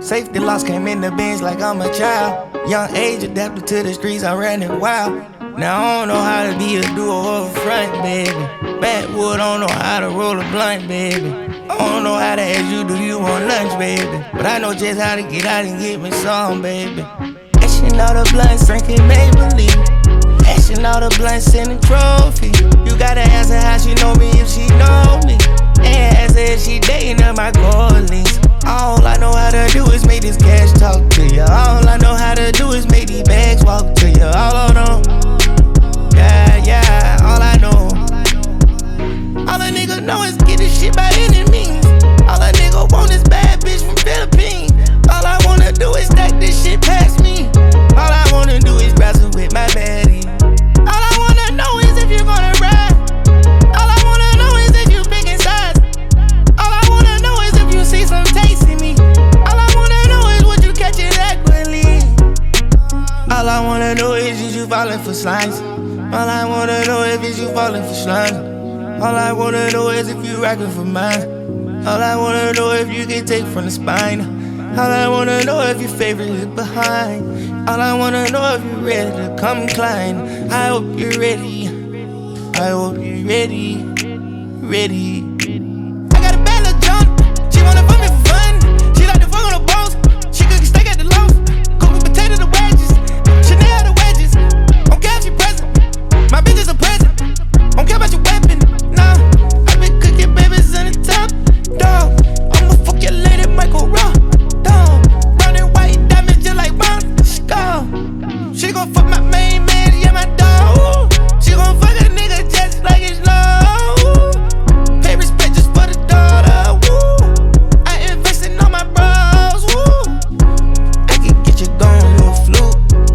Safety loss came in the Benz like I'm a child. Young age adapted to the streets, I ran it wild. Now I don't know how to be a duo or a front, baby. Backwood, I don't know how to roll a blunt, baby. I don't know how to ask you, do you want lunch, baby? But I know just how to get out and get me some, baby. Ashing all the blunts, drinking Maybelline. Ashing all the blunts in the trophy. You gotta ask her how she know me if she know me. And ask her if she dating up my colleagues. All I know how to do is make this cash talk to you. All I know how to do is make these bags walk to you. All I know, yeah, all I know. All a nigga know is get this shit by any means. All a nigga want is bad bitch from Philippines. All I wanna do is stack this shit past me. All I wanna do is wrestle with my baddie. All I wanna know is if you gonna ride. All I wanna know is if you big in size. All I wanna know is if you see some taste in me. All I wanna know is would you catch it equitably. All I wanna know is you falling for slimes. All I wanna know is you falling for slime. All I wanna know is if you rockin' for mine. All I wanna know if you can take from the spine. All I wanna know if your favorite is behind. All I wanna know if you're ready to come climb. I hope you're ready. I hope you're ready. Ready. I got a bad little jump. She wanna fuck me for fun. She like to fuck on the balls. She cook steak at the loaf. Cook with potato the wedges. Chanel the wedges. Don't care if she present. My bitch is a present. Don't care about your weapon. Nah, I been cooking babies in the top. Dog, I'ma fuck your lady Michael Rock. Dog, brown and white diamonds just like mine. Skull. She gon' fuck my main man, yeah, my dog. She gon' fuck a nigga just like it's low. Pay respect just for the daughter, woo. I invest in all my bros, woo. I can get you going, you a fluke.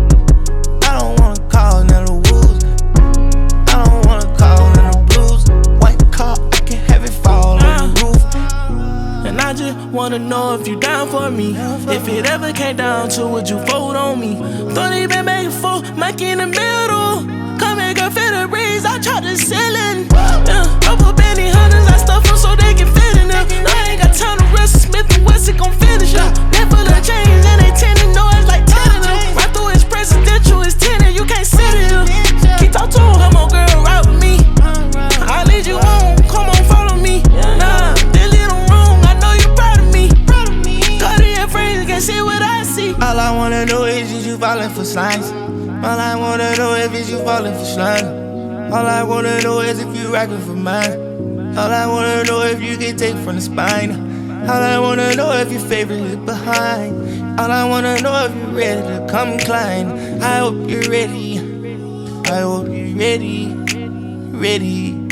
I don't wanna call none of the woos. I don't wanna call none of the blues. White car, I can have it fall on the roof. And I just wanna know if you down for me. If it ever came down to would you fold on me? Don't even make it full, Mike in the middle. Come here, girl, feel the breeze, I try the ceiling. Up up any hunters, I stuff them so they can fit in them. I ain't got time to wrestle, Smith and Wesson gon' finish them. Neck full of chains and they tending, know it's like 10 of them. Right through his presidential, it's 10 and you can't sit in him. Keep talk to him, come on girl, ride with me. I lead you on, come on, follow me. Nah, they lead them wrong, I know you proud of me. Got it in frames, can't see what I see. All I wanna know is you falling for slimes. All I wanna know is you falling for slime. All I wanna know is if you rockin' for mine. All I wanna know if you can take from the spine. All I wanna know if your favorite is behind. All I wanna know if you're ready to come climb. I hope you're ready. I hope you're ready. Ready.